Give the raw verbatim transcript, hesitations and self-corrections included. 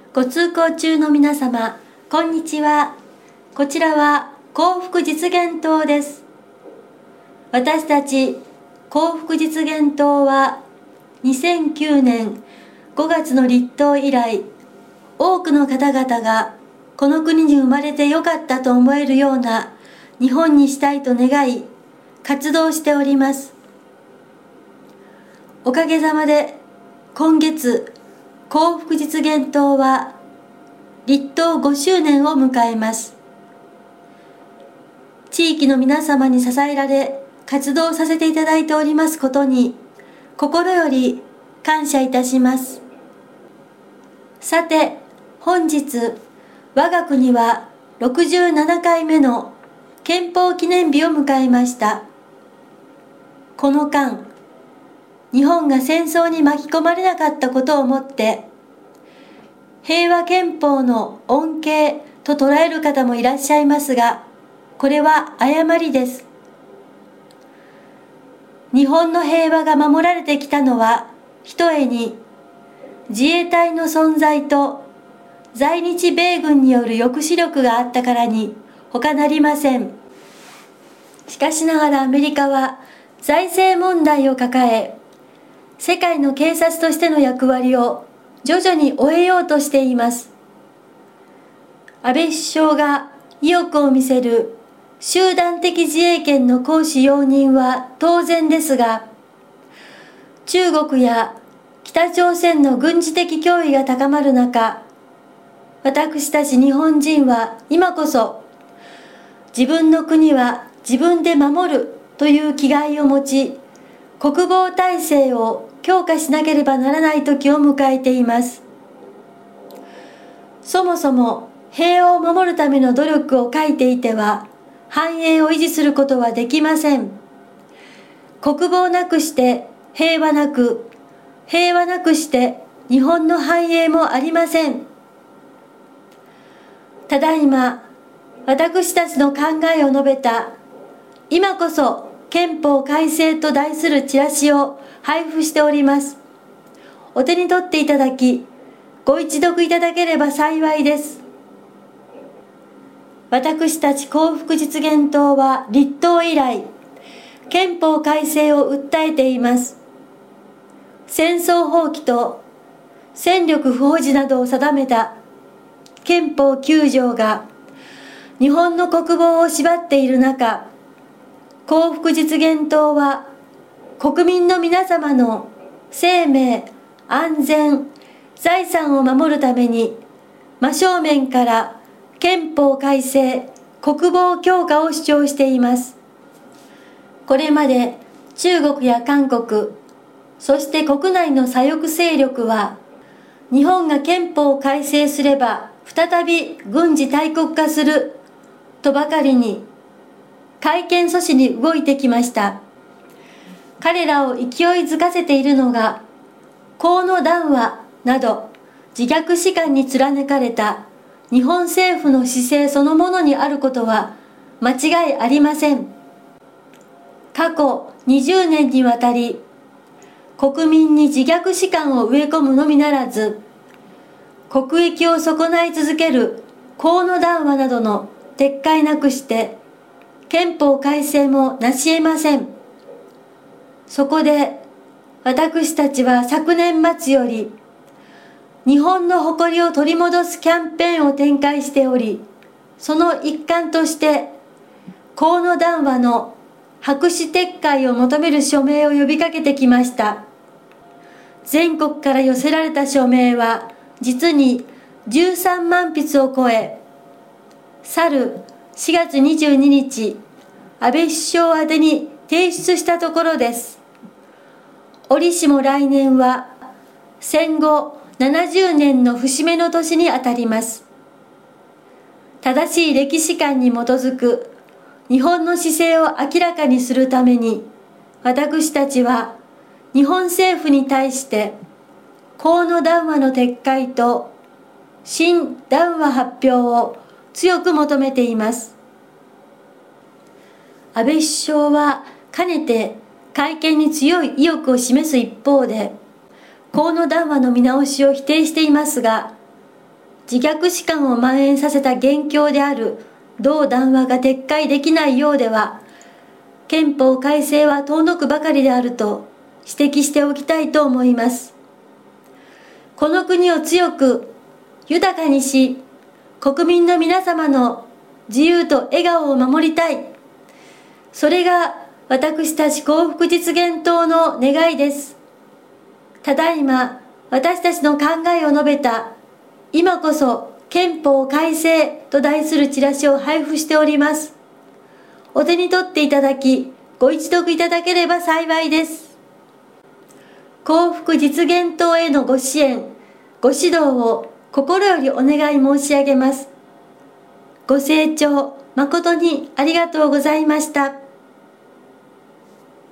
ご通行中の皆様、こんにちは。こちらは幸福実現党です。私たち幸福実現党はにせんきゅうねんごがつの立党以来、多くの方々がこの国に生まれてよかったと思えるような日本にしたいと願い、活動しております。おかげさまで今月、幸福実現党は立党ごしゅうねんを迎えます。地域の皆様に支えられ活動させていただいておりますことに心より感謝いたします。さて、本日我が国はろくじゅうななかいめの憲法記念日を迎えました。この間、日本が戦争に巻き込まれなかったことをもって平和憲法の恩恵と捉える方もいらっしゃいますが、これは誤りです。日本の平和が守られてきたのはひとえに自衛隊の存在と在日米軍による抑止力があったからに他なりません。しかしながらアメリカは財政問題を抱え、世界の警察としての役割を徐々に終えようとしています。安倍首相が意欲を見せる集団的自衛権の行使容認は当然ですが、中国や北朝鮮の軍事的脅威が高まる中、私たち日本人は今こそ自分の国は自分で守るという気概を持ち、国防体制を強化しなければならない時を迎えています。そもそも平和を守るための努力を欠いていては繁栄を維持することはできません。国防なくして平和なく、平和なくして日本の繁栄もありません。ただいま私たちの考えを述べた今こそ憲法改正と題するチラシを配布しております。お手に取っていただき、ご一読いただければ幸いです。私たち幸福実現党は立党以来、憲法改正を訴えています。戦争放棄と戦力不保持などを定めた憲法きゅうじょうが日本の国防を縛っている中、幸福実現党は国民の皆様の生命、安全、財産を守るために真正面から憲法改正、国防強化を主張しています。これまで中国や韓国、そして国内の左翼勢力は日本が憲法を改正すれば再び軍事大国化するとばかりに改憲阻止に動いてきました。彼らを勢いづかせているのが河野談話など自虐史観に貫かれた日本政府の姿勢そのものにあることは間違いありません。過去にじゅうねんにわたり国民に自虐史観を植え込むのみならず、国益を損ない続ける河野談話などの撤回なくして憲法改正もなし得ません。そこで私たちは昨年末より日本の誇りを取り戻すキャンペーンを展開しており、その一環として河野談話の白紙撤回を求める署名を呼びかけてきました。全国から寄せられた署名は実にじゅうさんまんぴつを超え、去るしがつにじゅうににち、安倍首相宛てに提出したところです。折しも来年は戦後ななじゅうねんの節目の年にあたります。正しい歴史観に基づく日本の姿勢を明らかにするために、私たちは日本政府に対して河野談話の撤回と新談話発表を強く求めています。安倍首相はかねて改憲に強い意欲を示す一方で、河野談話の見直しを否定していますが、 自虐史観を蔓延させた元凶である同談話が撤回できないようでは、憲法改正は遠のくばかりであると指摘しておきたいと思います。この国を強く豊かにし、国民の皆様の自由と笑顔を守りたい。それが私たち幸福実現党の願いです。ただいま私たちの考えを述べた今こそ憲法改正と題するチラシを配布しております。お手に取っていただき、ご一読いただければ幸いです。幸福実現党へのご支援、ご指導を心よりお願い申し上げます。ご清聴誠にありがとうございました。